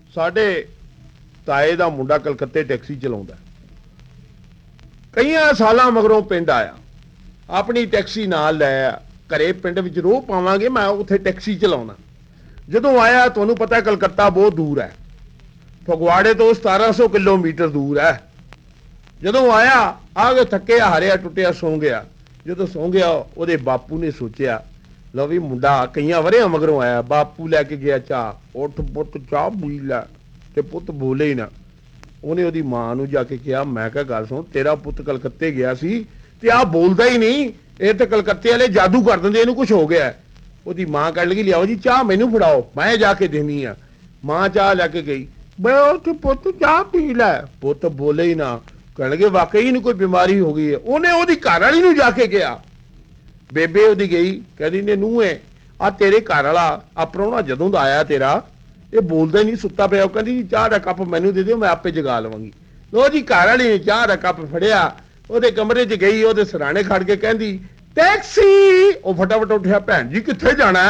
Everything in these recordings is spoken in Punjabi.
ਸਾਡੇ ਤਾਏ ਦਾ ਮੁੰਡਾ ਕਲਕੱਤੇ ਟੈਕਸੀ ਚਲਾਉਂਦਾ। ਕਈਆਂ ਸਾਲਾਂ ਮਗਰੋਂ ਪਿੰਡ ਆਇਆ, ਆਪਣੀ ਟੈਕਸੀ ਨਾਲ ਲੈ ਆ, ਘਰੇ ਪਿੰਡ ਵਿੱਚ ਰੋਹ ਪਾਵਾਂਗੇ, ਮੈਂ ਉੱਥੇ ਟੈਕਸੀ ਚਲਾਉਣਾ। ਜਦੋਂ ਆਇਆ, ਤੁਹਾਨੂੰ ਪਤਾ ਕਲਕੱਤਾ ਬਹੁਤ ਦੂਰ ਹੈ, ਫਗਵਾੜੇ ਤੋਂ 1700 ਕਿਲੋਮੀਟਰ ਦੂਰ ਹੈ। ਜਦੋਂ ਆਇਆ, ਆ ਕੇ ਥੱਕਿਆ ਹਾਰਿਆ ਟੁੱਟਿਆ ਸੌਂ ਗਿਆ। ਜਦੋਂ ਸੌਂ ਗਿਆ, ਉਹਦੇ ਬਾਪੂ ਨੇ ਸੋਚਿਆ ਲਓ ਵੀ ਮੁੰਡਾ ਕਈਆਂ ਵਰਿਆਂ ਮਗਰੋਂ ਆਇਆ, ਬਾਪੂ ਲੈ ਕੇ ਗਿਆ ਚਾਹ, ਉੱਠ ਪੁੱਤ ਚਾਹ ਪੀ ਲੈ, ਤੇ ਪੁੱਤ ਬੋਲੇ ਹੀ ਨਾ। ਉਹਨੇ ਉਹਦੀ ਮਾਂ ਨੂੰ ਜਾ ਕੇ ਕਿਹਾ, ਮੈਂ ਕਿਹਾ ਗੱਲ ਸੁਣ, ਤੇਰਾ ਪੁੱਤ ਕਲਕੱਤੇ ਗਿਆ ਸੀ ਤੇ ਆਹ ਬੋਲਦਾ ਹੀ ਨਹੀਂ, ਇਹ ਤੇ ਕਲਕੱਤੇ ਵਾਲੇ ਜਾਦੂ ਕਰ ਦਿੰਦੇ, ਇਹਨੂੰ ਕੁਝ ਹੋ ਗਿਆ। ਉਹਦੀ ਮਾਂ ਕਹਿਣ ਲੱਗੀ, ਲਿਆਓ ਜੀ ਚਾਹ ਮੈਨੂੰ ਫੜਾਓ, ਮੈਂ ਜਾ ਕੇ ਦੇਣੀ ਆ। ਮਾਂ ਚਾਹ ਲੈ ਕੇ ਗਈ, ਬਈ ਉੱਥੇ ਪੁੱਤ ਚਾਹ ਪੀ ਲੈ, ਪੁੱਤ ਬੋਲੇ ਹੀ ਨਾ। ਕਹਿਣ ਲੱਗੇ ਵਾਕਈ ਇਹਨੂੰ ਕੋਈ ਬਿਮਾਰੀ ਹੋ ਗਈ ਹੈ। ਉਹਨੇ ਉਹਦੀ ਘਰ ਵਾਲੀ ਨੂੰ ਜਾ ਕੇ ਕਿਹਾ, ਬੇਬੇ ਉਹਦੀ ਗਈ, ਕਹਿੰਦੀ ਨੇ ਨੂੰਹ ਹੈ ਆ ਤੇਰੇ ਘਰ ਵਾਲਾ ਆ ਪ੍ਰਾਹੁਣਾ ਜਦੋਂ ਦਾ ਆਇਆ ਤੇਰਾ, ਇਹ ਬੋਲਦਾ ਹੀ ਨਹੀਂ, ਸੁੱਤਾ ਪਿਆ। ਉਹ ਕਹਿੰਦੀ ਜੀ ਚਾਹ ਦਾ ਕੱਪ ਮੈਨੂੰ ਦੇ ਦਿਓ, ਮੈਂ ਆਪੇ ਜਗਾ ਲਵਾਂਗੀ। ਲੋ ਜੀ ਘਰ ਵਾਲੀ ਨੇ ਚਾਹ ਦਾ ਕੱਪ ਫੜਿਆ, ਉਹਦੇ ਕਮਰੇ 'ਚ ਗਈ, ਉਹਦੇ ਸਿਰਾਣੇ ਖੜ ਕੇ ਕਹਿੰਦੀ ਟੈਕਸੀ। ਉਹ ਫਟਾਫਟ ਉੱਠਿਆ, ਭੈਣ ਜੀ ਕਿੱਥੇ ਜਾਣਾ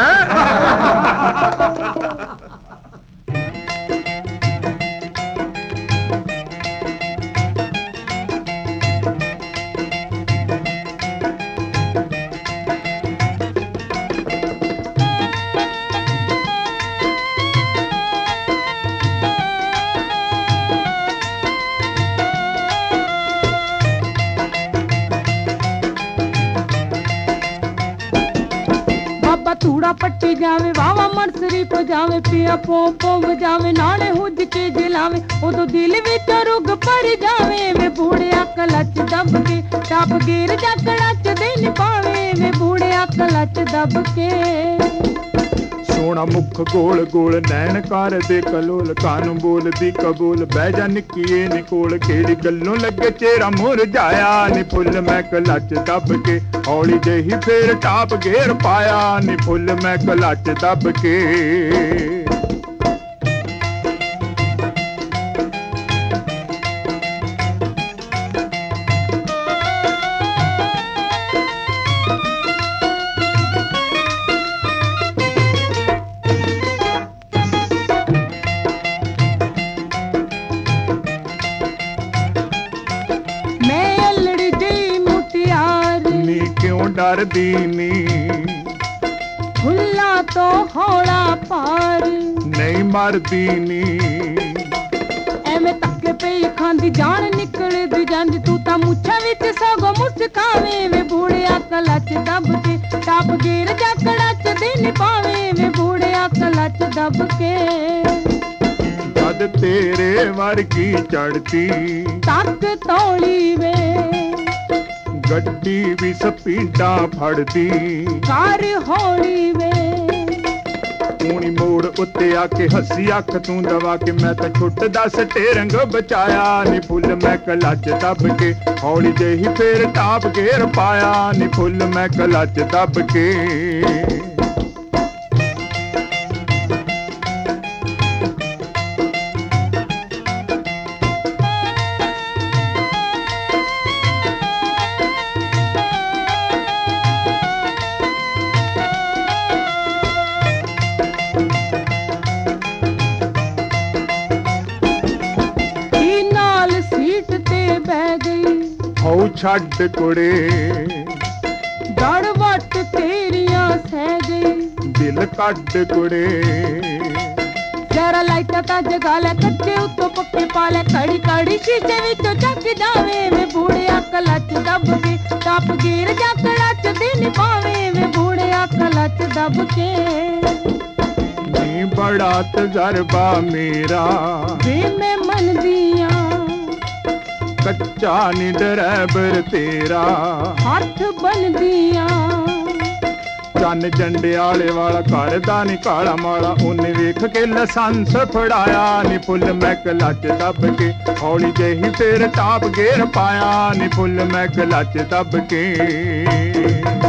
ਧੂੜਾ ਪੱਟੀ ਜਾਵੇ, ਵਾਵਾ ਮਰਸਰੀ ਪਜਾਵੇ, ਪਿਆ ਪੋਂ ਪੋਂ ਵਜਾਵੇ, ਨਾਲੇ ਹੁੱਜ ਕੇ ਜਲਾਵੇ, ਉਦੋਂ ਦਿਲ ਵਿੱਚ ਰੁੱਗ ਭਰ ਜਾਵੇ। ਵੇ ਬੂੜਿਆ ਕਲਚ ਦੱਬ ਕੇ ਟੱਪ ਗੇਰ ਜਾ ਕਲਚ ਦੇ ਨੀ ਪਾਵੇ, ਵੇ ਬੂੜਿਆ ਕਲਚ ਦੱਬ ਕੇ। ਸੋਹਣਾ ਮੁੱਖ ਗੋਲ ਗੋਲ ਨੈਣ ਕਰਦੇ ਕਲੋਲ, ਕਾਨੂੰ ਬੋਲਦੀ ਕਬੂਲ, ਬਹਿ ਜਾ ਨਿੱਕੀਏ ਨੀ ਕੋਲ, ਕਿਹੜੀ ਗੱਲੋਂ ਲੱਗੇ ਚਿਹਰਾ ਮੁਰਝਾਇਆ ਨੀ, ਫੁੱਲ ਮੈਂ ਕਲਚ ਦੱਬ ਕੇ ਹੌਲੀ ਜਿਹੀ ਫੇਰ ਟਾਪ ਗੇਰ ਪਾਇਆ ਨੀ, ਫੁੱਲ ਮੈਂ ਕਲਚ ਦੱਬ ਕੇ। ਡਰਦੀ ਨੀ ਫੁੱਲਾਂ ਤੋਂ ਹੌਲਾ ਪਾਰ ਨਹੀਂ ਮਰਦੀ ਨੀ, ਐਵੇਂ ਧੱਕੇ ਪਈ ਖਾਂਦੀ ਜਾਨ ਨਿਕਲਦੀ ਜਾਂਦੀ, ਤੂੰ ਤਾਂ ਮੁੱਛਾਂ ਵਿੱਚ ਸਗੋਂ ਮੁਸਕਾਵੇਂ। ਵੇ ਬੂੜਿਆ ਕਲਚ ਦੱਬ ਕੇ ਟੱਪ ਗੇਰ ਜਾ ਕਲਚ ਦੇ ਨੀ ਪਾਵੇਂ, ਵੇ ਬੂੜਿਆ ਕਲਚ ਦੱਬ ਕੇ। ਜਦ ਤੇਰੇ ਵਰਗੀ ਚੜਦੀ ਤੱਕ ਤੋਲੀ ਵੇ, ਗੱਡੀ ਵੀ ਸਪੀਡਾਂ ਫੜਦੀ, ਕਰ ਹੌਲੀ ਵੇ। ਪੂਣੀ ਮੋੜ ਉੱਤੇ ਆ ਕੇ ਹੱਸੀ ਅੱਖ ਤੂੰ ਦਵਾ ਕੇ, ਮੈਂ ਤਾਂ ਛੁੱਟਦਾ ਸਟੇਰਿੰਗ ਬਚਾਇਆ ਨੀ, ਫੁੱਲ ਮੈਂ ਕਲਚ ਦੱਬ ਕੇ ਹੌਲੀ ਜਿਹੀ ਫੇਰ ਟਾਪ ਗੇਰ ਪਾਇਆ ਨੀ, ਫੁੱਲ ਮੈਂ ਕਲਚ ਦੱਬ ਕੇ। ਹਉ ਛੱਡ ਕੁੜੇ ਦੜ ਵੱਟ ਤੇਰੀਆਂ ਸਹਿ ਗਈ, ਦਿਲ ਕੱਢ ਕੁੜੇ ਜ਼ਰਾ ਲਾਈਟਾਂ ਤਾਂ ਜਗਾ ਲੈ, ਕੱਚੇ ਉੱਤੋਂ ਪੱਕੇ ਪਾ ਲੈ, ਕੜੀ ਕੜੀ ਸ਼ੀਸ਼ੇ ਵਿੱਚੋਂ ਚੱਕ ਜਾਵੇ। ਵੇ ਬੂੜਿਆ ਕਲਚ ਦੱਬ ਕੇ ਟੱਪ ਗੇਰ ਜਾ ਕਲਚ ਦੇ ਨੀ ਪਾਵੇ, ਵੇ ਬੂੜਿਆ ਕਲਚ ਦੱਬ ਕੇ। ਨੀ ਬੜਾ ਤਜਰਬਾ ਮੇਰਾ ਵੇ ਮੈਂ ਮੰਨਦੀ ਆਂ, ਕੱਚਾ ਨੀ ਡਰਾਈਵਰ ਤੇਰਾ ਹੱਥ ਬਣਦੀਆਂ। ਚੰਨ ਜੰਡਿਆਲੇ ਵਾਲਾ ਘਰ ਦਾ ਨੀ ਕਾਲਾ ਮਾਲਾ, ਉਹਨੇ ਵੇਖ ਕੇ ਲਾਇਸੈਂਸ ਫੜਾਇਆ ਨੀ, ਫੁੱਲ ਮੈਂ ਕਲਚ ਦੱਬ ਕੇ ਹੌਲੀ ਜਿਹੀ ਫੇਰ ਟਾਪ ਗੇਰ ਪਾਇਆ ਨੀ, ਫੁੱਲ ਮੈਂ ਕਲਚ ਦੱਬ ਕੇ।